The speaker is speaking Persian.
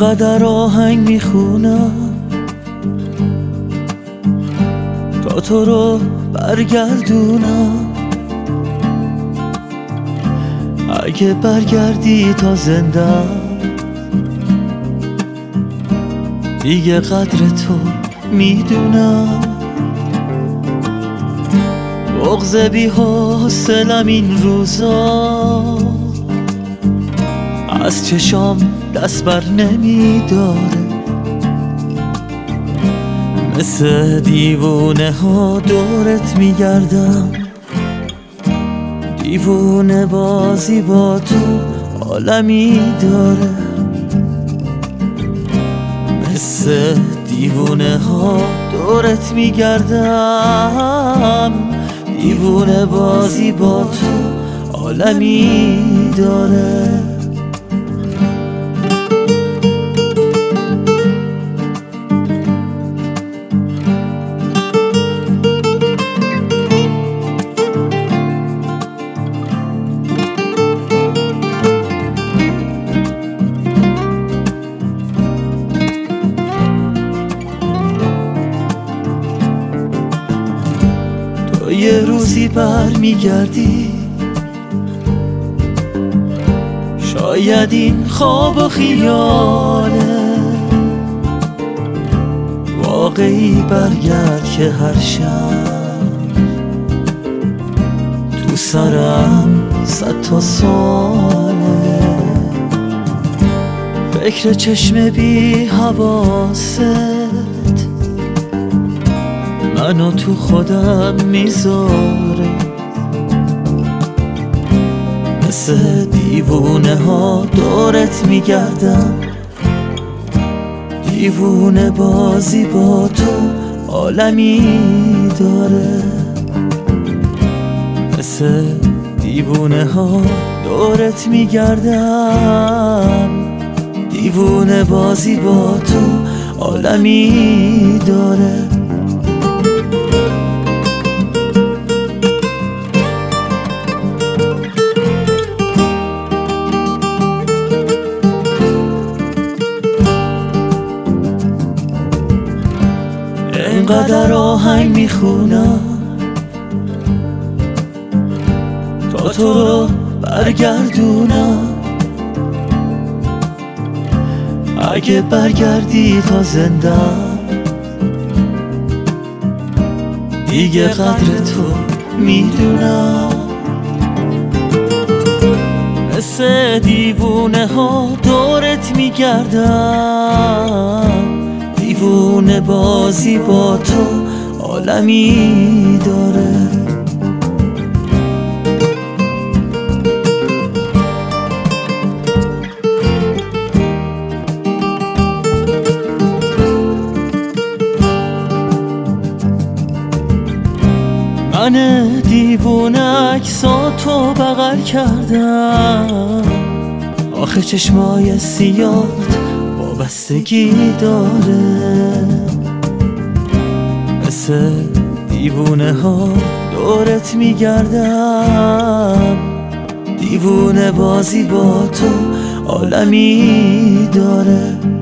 اینقدر آهنگ میخونم تا تو رو برگردونم. اگه برگردی تا زنده دیگه قدر تو میدونم. بغض بی حوصله‌م این روزا از چشام دست بر نمیداره. مثل دیوونه ها دورت میگردم، دیوونه بازی با تو عالمی داره. مثل دیوونه ها دورت میگردم، دیوونه بازی با تو عالمی داره. یه روزی برمیگردی، شاید این خواب و خیاله، واقعی برگرد که هر شب تو سرم 100 تا سواله. فکر چشم بی حواست منو تو خودم میذاره. مثل دیوونه ها دورت میگردم، دیوونه بازی با تو عالمی داره. مثل دیوونه ها دورت میگردم، دیوونه بازی با تو عالمی داره. اینقدر آهنگ میخونم تا تو رو برگردونم. اگه برگردی تا زنده دیگه قدر تو میدونم. مثل دیوونه ها دورت میگردم، دیوونه بازی با تو عالمی داره. من دیوونه عکساتو بغل کردم، آخه چشمای سیاهت وابستگی داره. مثل دیوونه ها دورت میگردم، دیوونه بازی با تو عالمی داره.